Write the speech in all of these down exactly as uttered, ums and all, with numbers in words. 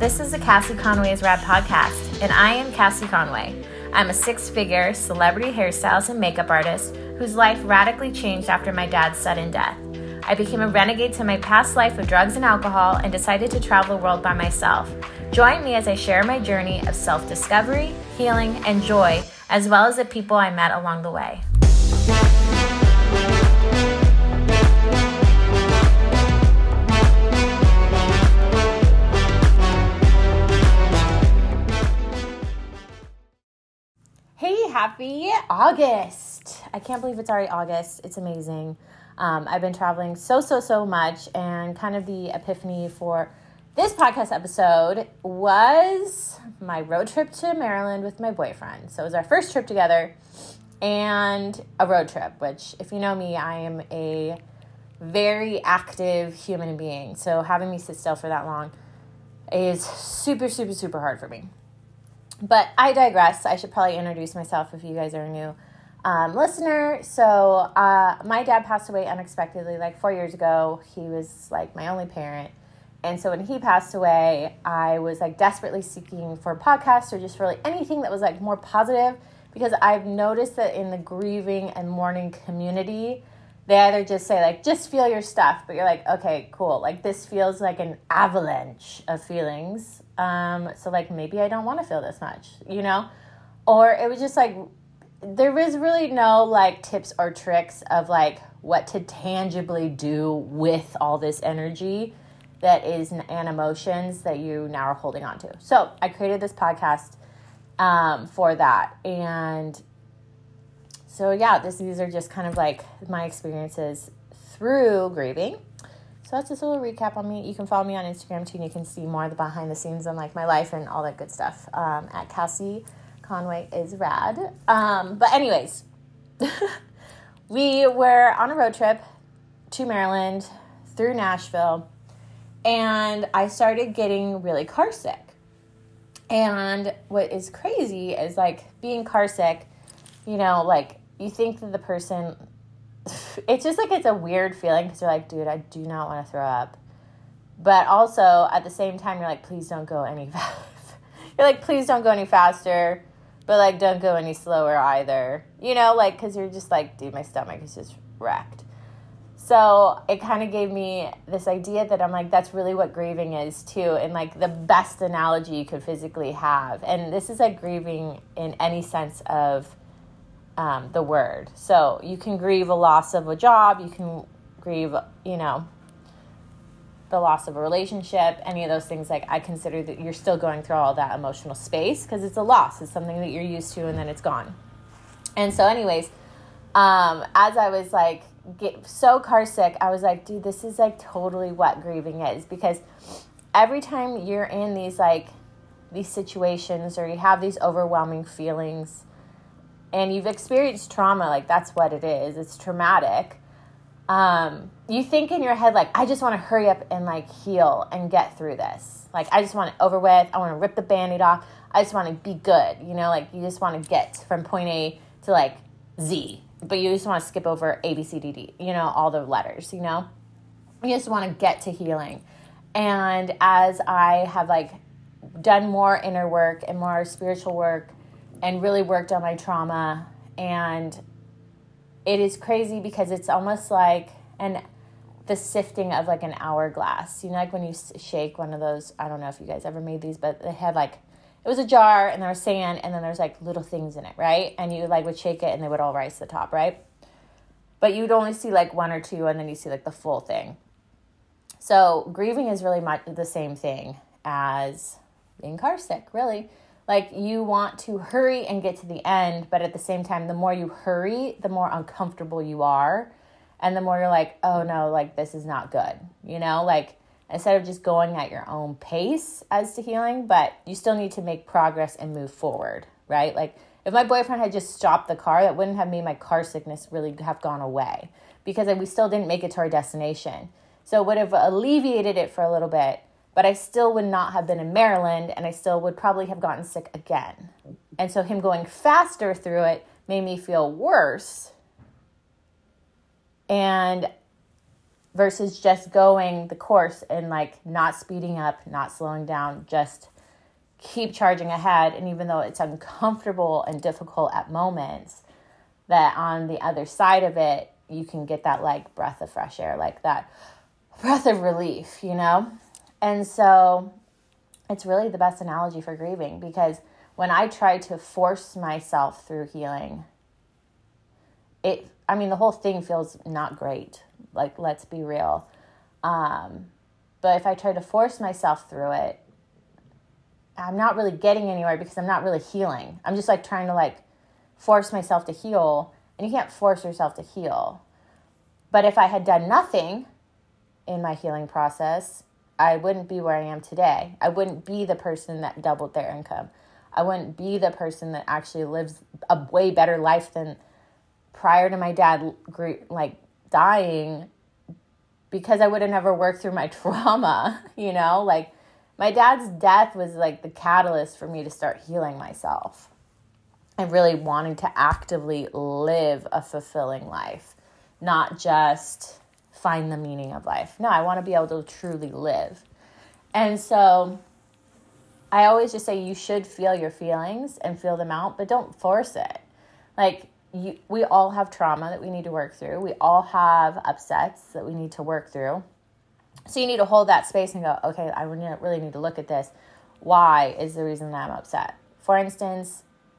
This is the Cassie Conway's Rad podcast, and I am Cassie Conway. I'm a six-figure celebrity hairstylist and makeup artist whose life radically changed after my dad's sudden death. I became a renegade to my past life of drugs and alcohol and decided to travel the world by myself. Join me as I share my journey of self-discovery, healing, and joy, as well as the people I met along the way. Hey, happy August. I can't believe it's already August. It's amazing. Um, I've been traveling so, so, so much, and kind of the epiphany for this podcast episode was my road trip to Maryland with my boyfriend. So it was our first trip together and a road trip, which if you know me, I am a very active human being. So having me sit still for that long is super, super, super hard for me. But I digress. I should probably introduce myself if you guys are a new um, listener. So uh, my dad passed away unexpectedly like four years ago. He was like my only parent. And so when he passed away, I was like desperately seeking for podcasts or just really anything that was like more positive, because I've noticed that in the grieving and mourning community, they either just say like, just feel your stuff, but you're like, okay, cool. Like this feels like an avalanche of feelings. Um, so like maybe I don't want to feel this much, you know? Or it was just like, there was really no like tips or tricks of like what to tangibly do with all this energy that is and emotions that you now are holding on to. So I created this podcast um, for that. And so yeah, this, these are just kind of like my experiences through grieving. So that's just a little recap on me. You can follow me on Instagram too, and you can see more of the behind the scenes on like my life and all that good stuff um, at Cassie Conway is Rad. Um, but anyways, we were on a road trip to Maryland through Nashville, and I started getting really car sick. And what is crazy is like being car sick, you know, like you think that the person, it's just like it's a weird feeling because you're like, dude, I do not want to throw up. But also at the same time, you're like, please don't go any faster. You're like, please don't go any faster, but like don't go any slower either. You know, like because you're just like, dude, my stomach is just wrecked. So it kind of gave me this idea that I'm like, that's really what grieving is too, and like the best analogy you could physically have. And this is like grieving in any sense of Um, the word. So you can grieve a loss of a job, you can grieve, you know, the loss of a relationship, any of those things. Like I consider that you're still going through all that emotional space because it's a loss. It's something that you're used to and then it's gone. And so anyways, um, as I was like get so car sick, I was like, dude, this is like totally what grieving is, because every time you're in these like these situations or you have these overwhelming feelings and you've experienced trauma, like that's what it is. It's traumatic. Um, you think in your head, like, I just want to hurry up and like heal and get through this. Like, I just want it over with. I want to rip the Band-Aid off. I just want to be good. You know, like you just want to get from point A to like Z, but you just want to skip over A, B, C, D, D, you know, all the letters, you know, you just want to get to healing. And as I have like done more inner work and more spiritual work, and really worked on my trauma, and it is crazy because it's almost like an the sifting of like an hourglass. You know, like when you shake one of those, I don't know if you guys ever made these, but they had like, it was a jar and there was sand and then there's like little things in it, right? And you like would shake it and they would all rise to the top, right? But you'd only see like one or two and then you see like the full thing. So grieving is really much the same thing as being car sick, really. Like you want to hurry and get to the end, but at the same time, the more you hurry, the more uncomfortable you are. And the more you're like, oh no, like this is not good. You know, like instead of just going at your own pace as to healing, but you still need to make progress and move forward, right? Like if my boyfriend had just stopped the car, that wouldn't have made my car sickness really have gone away, because we still didn't make it to our destination. So it would have alleviated it for a little bit, but I still would not have been in Maryland, and I still would probably have gotten sick again. And so him going faster through it made me feel worse. And versus just going the course and like not speeding up, not slowing down, just keep charging ahead. And even though it's uncomfortable and difficult at moments, that on the other side of it, you can get that like breath of fresh air, like that breath of relief, you know? And so it's really the best analogy for grieving, because when I try to force myself through healing, it, I mean, the whole thing feels not great. Like, let's be real. Um, but if I try to force myself through it, I'm not really getting anywhere, because I'm not really healing. I'm just like trying to like force myself to heal, and you can't force yourself to heal. But if I had done nothing in my healing process, I wouldn't be where I am today. I wouldn't be the person that doubled their income. I wouldn't be the person that actually lives a way better life than prior to my dad like dying, because I would have never worked through my trauma, you know? Like, my dad's death was like the catalyst for me to start healing myself and really wanting to actively live a fulfilling life, not just find the meaning of life. No, I want to be able to truly live. And so I always just say you should feel your feelings and feel them out, but don't force it. Like, you, we all have trauma that we need to work through. We all have upsets that we need to work through. So you need to hold that space and go, okay, I really need to look at this. Why is the reason that I'm upset? For instance,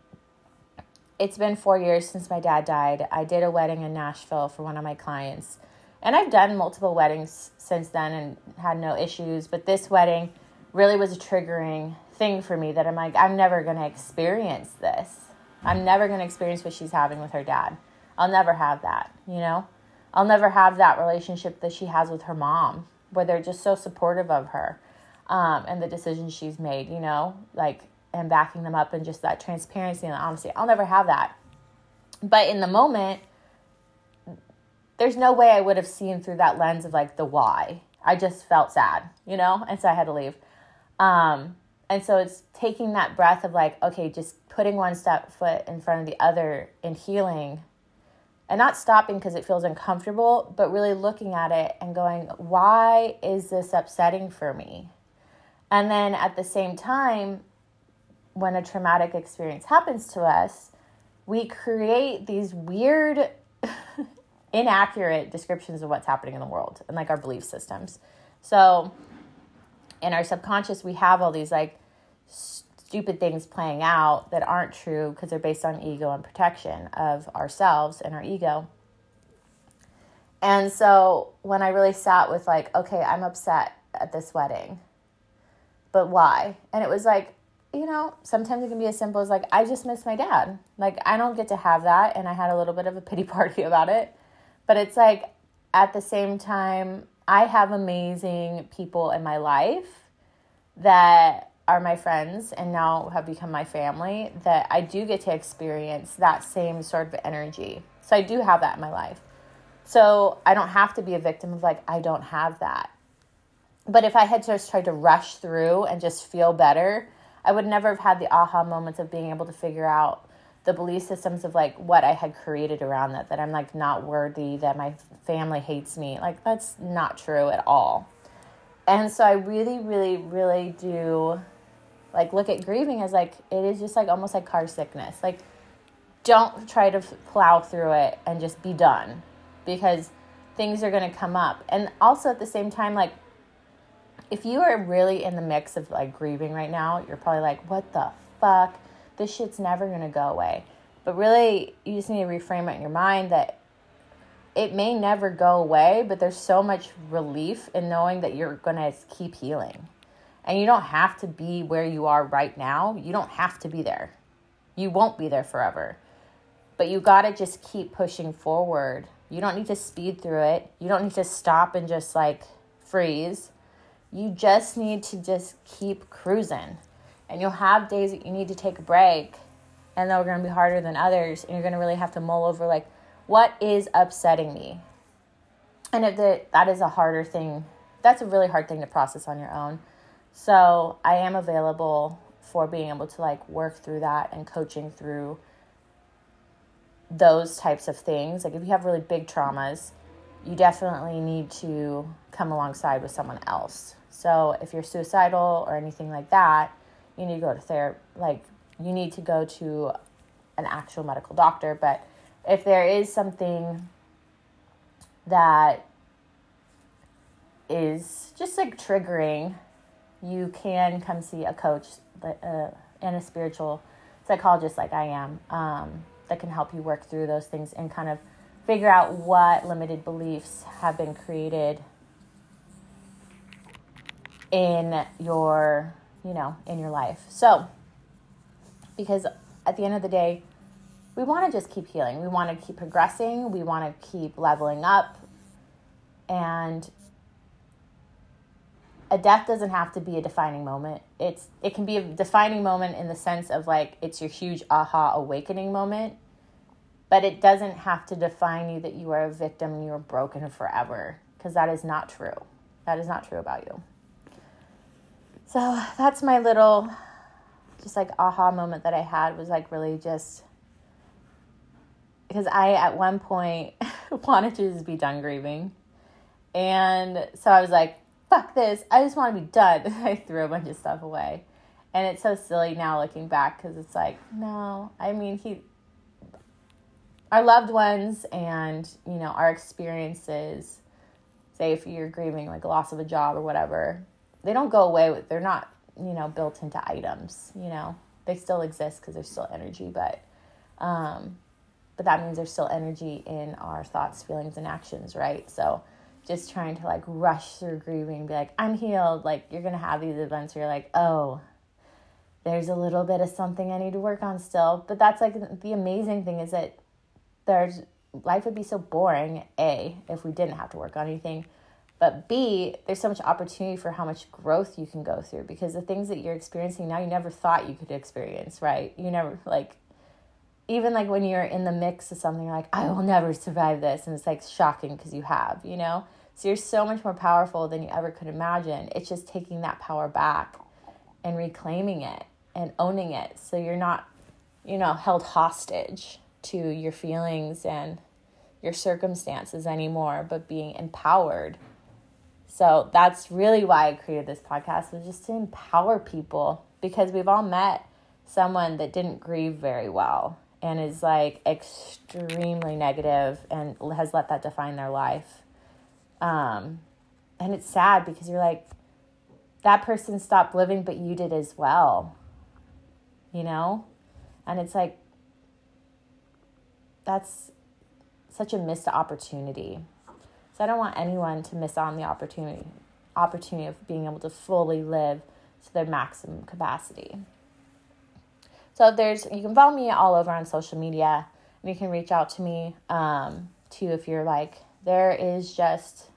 it's been four years since my dad died. I did a wedding in Nashville for one of my clients. And I've done multiple weddings since then and had no issues. But this wedding really was a triggering thing for me, that I'm like, I'm never going to experience this. I'm never going to experience what she's having with her dad. I'll never have that, you know? I'll never have that relationship that she has with her mom, where they're just so supportive of her um, and the decisions she's made, you know? Like, and backing them up, and just that transparency and honesty. I'll never have that. But in the moment, there's no way I would have seen through that lens of like the why. I just felt sad, you know? And so I had to leave. Um, and so it's taking that breath of like, okay, just putting one step foot in front of the other in healing, and not stopping because it feels uncomfortable, but really looking at it and going, why is this upsetting for me? And then at the same time, when a traumatic experience happens to us, we create these weird, inaccurate descriptions of what's happening in the world and like our belief systems. So in our subconscious, we have all these like stupid things playing out that aren't true, because they're based on ego and protection of ourselves and our ego. And so when I really sat with like, okay, I'm upset at this wedding, but why? And it was like, you know, sometimes it can be as simple as like, I just miss my dad. Like, I don't get to have that. And I had a little bit of a pity party about it. But it's like, at the same time, I have amazing people in my life that are my friends and now have become my family, that I do get to experience that same sort of energy. So I do have that in my life. So I don't have to be a victim of like, I don't have that. But if I had just tried to rush through and just feel better, I would never have had the aha moments of being able to figure out the belief systems of like what I had created around that, that I'm like not worthy, that my family hates me. Like, that's not true at all. And so I really, really, really do like look at grieving as like, it is just like almost like car sickness. Like, don't try to plow through it and just be done, because things are going to come up. And also at the same time, like, if you are really in the mix of like grieving right now, you're probably like, what the fuck? This shit's never going to go away. But really, you just need to reframe it in your mind that it may never go away, but there's so much relief in knowing that you're going to keep healing. And you don't have to be where you are right now. You don't have to be there. You won't be there forever. But you got to just keep pushing forward. You don't need to speed through it. You don't need to stop and just like freeze. You just need to just keep cruising. And you'll have days that you need to take a break, and they're going to be harder than others. And you're going to really have to mull over like, what is upsetting me? And if the, that is a harder thing, that's a really hard thing to process on your own. So I am available for being able to like work through that and coaching through those types of things. Like, if you have really big traumas, you definitely need to come alongside with someone else. So if you're suicidal or anything like that, you need to go to therapy, like you need to go to an actual medical doctor. But if there is something that is just like triggering, you can come see a coach uh, and a spiritual psychologist like I am, um, that can help you work through those things and kind of figure out what limited beliefs have been created in your, you know, in your life. So, because at the end of the day, we want to just keep healing. We want to keep progressing. We want to keep leveling up. And a death doesn't have to be a defining moment. It's it can be a defining moment in the sense of like it's your huge aha awakening moment, but it doesn't have to define you that you are a victim and you are broken forever, because that is not true. That is not true about you. So that's my little just like aha moment that I had, was like really just because I at one point wanted to just be done grieving. And so I was like, fuck this, I just want to be done. I threw a bunch of stuff away. And it's so silly now looking back, because it's like, no, I mean, he, our loved ones and, you know, our experiences, say if you're grieving like a loss of a job or whatever, they don't go away with, they're not, you know, built into items, you know, they still exist because there's still energy, but, um, but that means there's still energy in our thoughts, feelings, and actions, right? So just trying to like rush through grieving and be like, I'm healed. Like you're going to have these events where you're like, oh, there's a little bit of something I need to work on still. But that's like the amazing thing is that there's life would be so boring, A, if we didn't have to work on anything. But B, there's so much opportunity for how much growth you can go through, because the things that you're experiencing now, you never thought you could experience, right? You never like, even like when you're in the mix of something, you're like, I will never survive this. And it's like shocking because you have, you know? So you're so much more powerful than you ever could imagine. It's just taking that power back and reclaiming it and owning it. So you're not, you know, held hostage to your feelings and your circumstances anymore, but being empowered. So that's really why I created this podcast, was just to empower people, because we've all met someone that didn't grieve very well and is like extremely negative and has let that define their life. Um, and it's sad because you're like, that person stopped living, but you did as well, you know? And it's like, that's such a missed opportunity. So I don't want anyone to miss on the opportunity, opportunity of being able to fully live to their maximum capacity. So if there's, you can follow me all over on social media, and you can reach out to me, um, too, if you're like, there is just,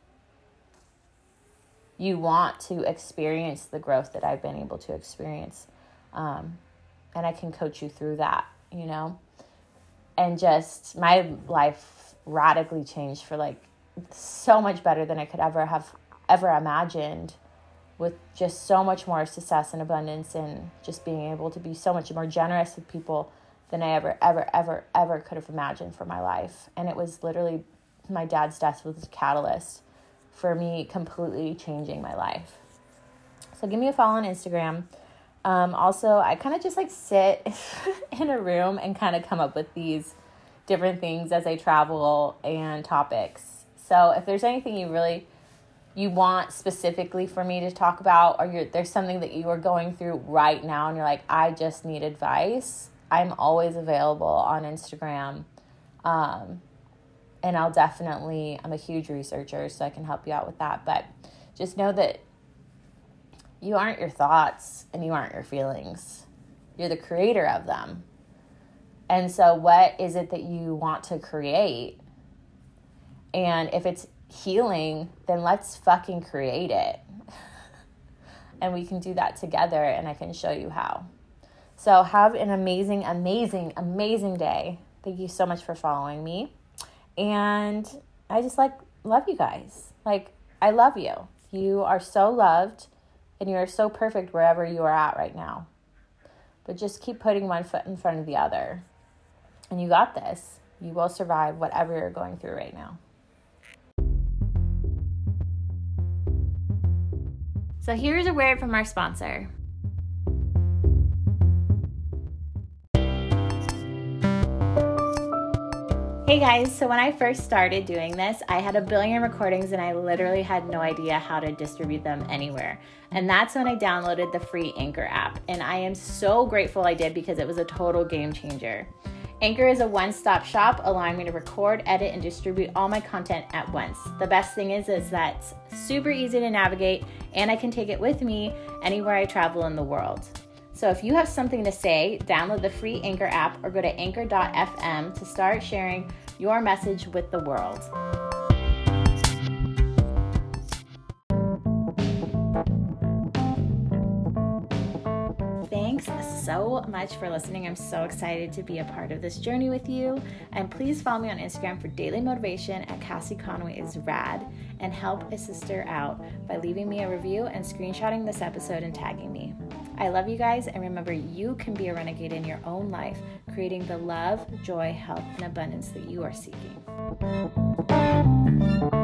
you want to experience the growth that I've been able to experience. Um, and I can coach you through that, you know, and just my life radically changed for like so much better than I could ever have ever imagined, with just so much more success and abundance, and just being able to be so much more generous with people than I ever, ever, ever, ever could have imagined for my life. And it was literally, my dad's death was a catalyst for me completely changing my life. So give me a follow on Instagram. Um, also, I kind of just like sit in a room and kind of come up with these different things as I travel and topics. So if there's anything you really, you want specifically for me to talk about, or you're, there's something that you are going through right now and you're like, I just need advice, I'm always available on Instagram. Um, and I'll definitely, I'm a huge researcher, so I can help you out with that. But just know that you aren't your thoughts and you aren't your feelings. You're the creator of them. And so what is it that you want to create? And if it's healing, then let's fucking create it. And we can do that together, and I can show you how. So have an amazing, amazing, amazing day. Thank you so much for following me. And I just like love you guys. Like, I love you. You are so loved, and you are so perfect wherever you are at right now. But just keep putting one foot in front of the other. And you got this. You will survive whatever you're going through right now. So here's a word from our sponsor. Hey guys, so when I first started doing this, I had a billion recordings and I literally had no idea how to distribute them anywhere. And that's when I downloaded the free Anchor app. And I am so grateful I did because it was a total game changer. Anchor is a one-stop shop allowing me to record, edit, and distribute all my content at once. The best thing is, is that it's super easy to navigate and I can take it with me anywhere I travel in the world. So if you have something to say, download the free Anchor app or go to anchor dot f m to start sharing your message with the world. Thanks so much for listening. I'm so excited to be a part of this journey with you. And please follow me on Instagram for daily motivation at Cassie Conway is rad, and help a sister out by leaving me a review and screenshotting this episode and tagging me. I love you guys, and remember, you can be a renegade in your own life, creating the love, joy, health, and abundance that you are seeking.